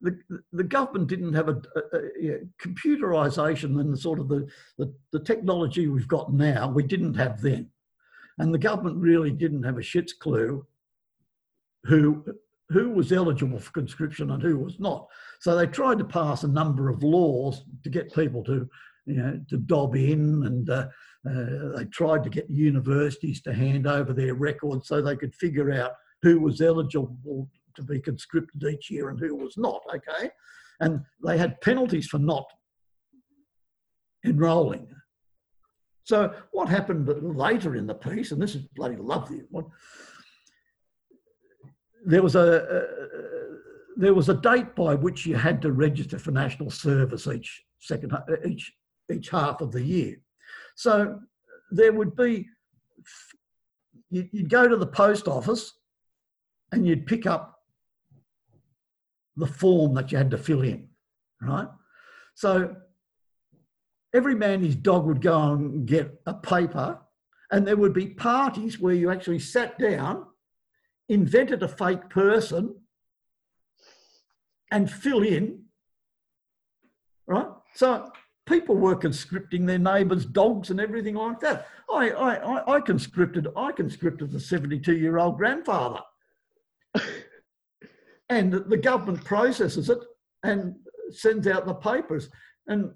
the government didn't have computerisation and the technology we've got now, we didn't have then. And the government really didn't have a shit's clue who was eligible for conscription and who was not. So they tried to pass a number of laws to get people to dob in, and they tried to get universities to hand over their records so they could figure out who was eligible to be conscripted each year and who was not, okay? And they had penalties for not enrolling. So what happened later in the piece, and this is bloody lovely one, there was a date by which you had to register for national service each half of the year. So there would be, you'd go to the post office and you'd pick up the form that you had to fill in, right? So every man, his dog would go and get a paper, and there would be parties where you actually sat down, invented a fake person and fill in, right? So people were conscripting their neighbours' dogs and everything like that. I conscripted the 72-year-old grandfather. And the government processes it and sends out the papers. And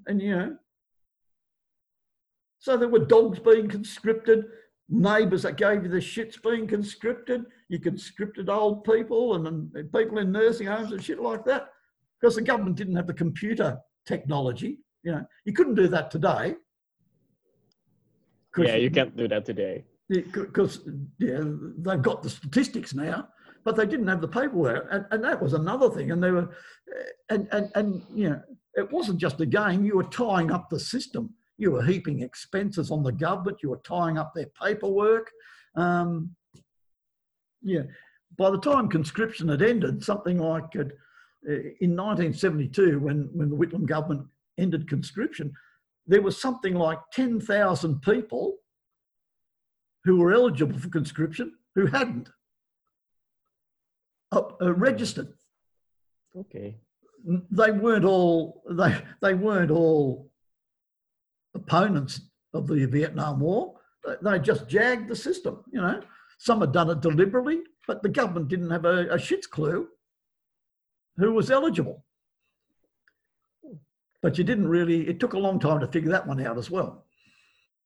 so there were dogs being conscripted, neighbours that gave you the shits being conscripted. You conscripted old people and people in nursing homes and shit like that, because the government didn't have the computer technology. You couldn't do that today. Yeah, you can't do that today. Because they've got the statistics now, but they didn't have the paperwork, and that was another thing. And they were, it wasn't just a game. You were tying up the system. You were heaping expenses on the government. You were tying up their paperwork. By the time conscription had ended, something like in 1972, when the Whitlam government ended conscription, there was something like 10,000 people who were eligible for conscription who hadn't registered. Okay. They weren't all opponents of the Vietnam War. They just jagged the system. Some had done it deliberately, but the government didn't have a shit's clue who was eligible. But you didn't really. It took a long time to figure that one out as well.